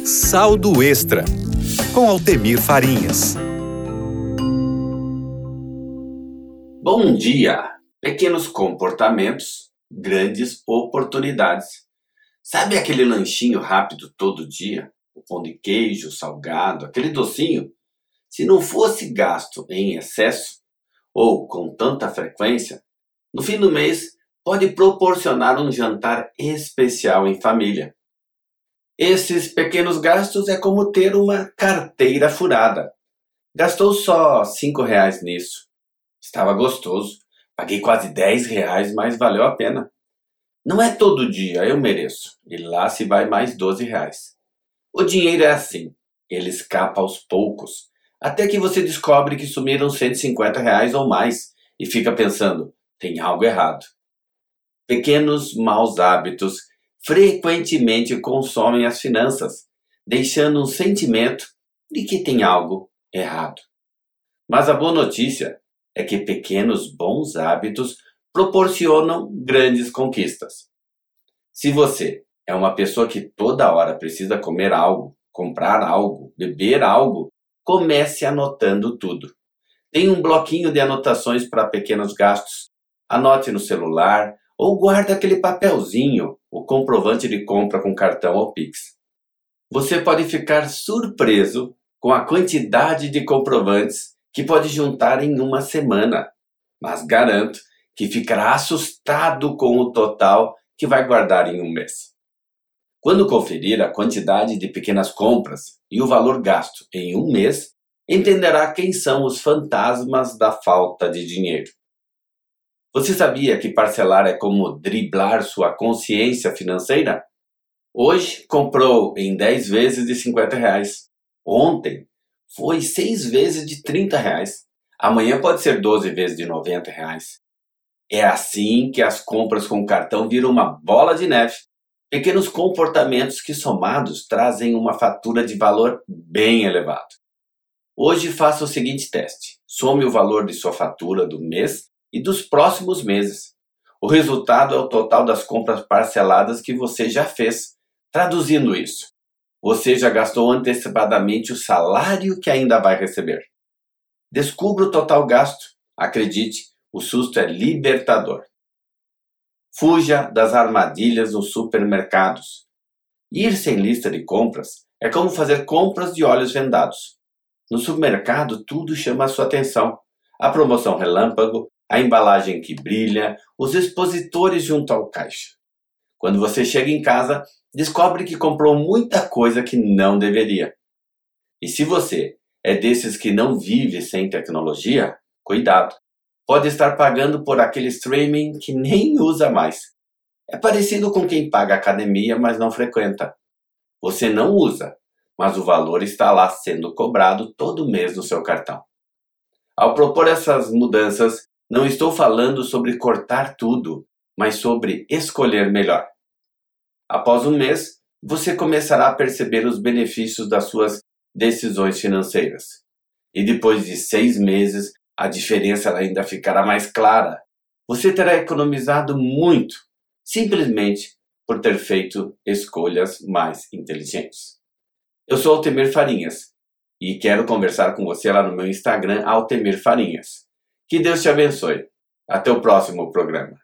Saldo Extra, com Altemir Farinhas. Bom dia! Pequenos comportamentos, grandes oportunidades. Sabe aquele lanchinho rápido todo dia? O pão de queijo, o salgado, aquele docinho? Se não fosse gasto em excesso ou com tanta frequência, no fim do mês pode proporcionar um jantar especial em família. Esses pequenos gastos é como ter uma carteira furada. Gastou só R$ 5 nisso. Estava gostoso. Paguei quase R$ 10, mas valeu a pena. Não é todo dia, eu mereço. E lá se vai mais R$ 12. O dinheiro é assim. Ele escapa aos poucos. Até que você descobre que sumiram R$ 150 ou mais. E fica pensando, tem algo errado. Pequenos maus hábitos frequentemente consomem as finanças, deixando um sentimento de que tem algo errado. Mas a boa notícia é que pequenos bons hábitos proporcionam grandes conquistas. Se você é uma pessoa que toda hora precisa comer algo, comprar algo, beber algo, comece anotando tudo. Tem um bloquinho de anotações para pequenos gastos. Anote no celular ou guarde aquele papelzinho, o comprovante de compra com cartão ou Pix. Você pode ficar surpreso com a quantidade de comprovantes que pode juntar em uma semana, mas garanto que ficará assustado com o total que vai guardar em um mês. Quando conferir a quantidade de pequenas compras e o valor gasto em um mês, entenderá quem são os fantasmas da falta de dinheiro. Você sabia que parcelar é como driblar sua consciência financeira? Hoje comprou em 10 vezes de R$ 50. Ontem foi 6 vezes de R$ 30. Amanhã pode ser 12 vezes de R$ 90. É assim que as compras com cartão viram uma bola de neve. Pequenos comportamentos que somados trazem uma fatura de valor bem elevado. Hoje faça o seguinte teste. Some o valor de sua fatura do mês e dos próximos meses. O resultado é o total das compras parceladas que você já fez. Traduzindo isso, você já gastou antecipadamente o salário que ainda vai receber. Descubra o total gasto. Acredite, o susto é libertador. Fuja das armadilhas nos supermercados. Ir sem lista de compras é como fazer compras de olhos vendados. No supermercado, tudo chama a sua atenção. A promoção relâmpago, a embalagem que brilha, os expositores junto ao caixa. Quando você chega em casa, descobre que comprou muita coisa que não deveria. E se você é desses que não vive sem tecnologia, cuidado. Pode estar pagando por aquele streaming que nem usa mais. É parecido com quem paga academia, mas não frequenta. Você não usa, mas o valor está lá sendo cobrado todo mês no seu cartão. Ao propor essas mudanças, não estou falando sobre cortar tudo, mas sobre escolher melhor. Após um mês, você começará a perceber os benefícios das suas decisões financeiras. E depois de 6 meses, a diferença ainda ficará mais clara. Você terá economizado muito, simplesmente por ter feito escolhas mais inteligentes. Eu sou Altemir Farinhas e quero conversar com você lá no meu Instagram, Altemir Farinhas. Que Deus te abençoe. Até o próximo programa.